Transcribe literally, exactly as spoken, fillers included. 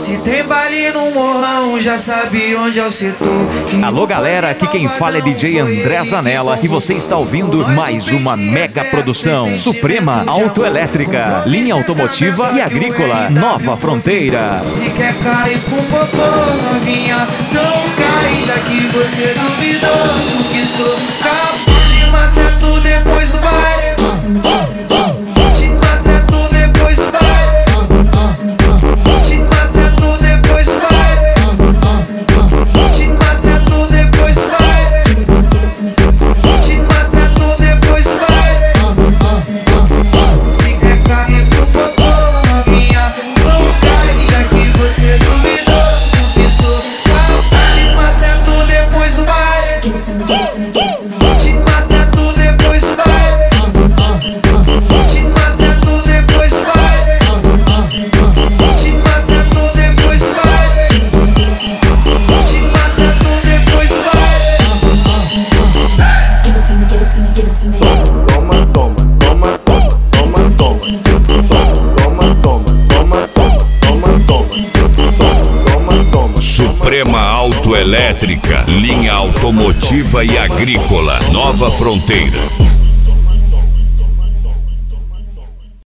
Se tem baile no morrão, já sabe onde é o setor. Alô galera, aqui quem fala é D J André Zanella e você está ouvindo mais uma mega produção Suprema Autoelétrica, linha automotiva e agrícola, Nova Fronteira. Se quer cair com popô, novinha, então cai, já que você duvidou que sou capaz de maceto depois do baile. Te maceto depois do baile. Te maceto depois do baile. Te maceto depois do baile. Te maceto depois do baile. Se quer cair com popô, novinha, não cai, já que você duvidou que sou capaz de maceto depois do baile. Te maceto depois do baile. Te maceto depois do baile. Te maceto depois do baile. Te maceto depois do baile. Toma, toma, toma, toma, toma, toma, toma, toma, toma, toma. Suprema Autoelétrica, linha automotiva e agrícola, Nova Fronteira.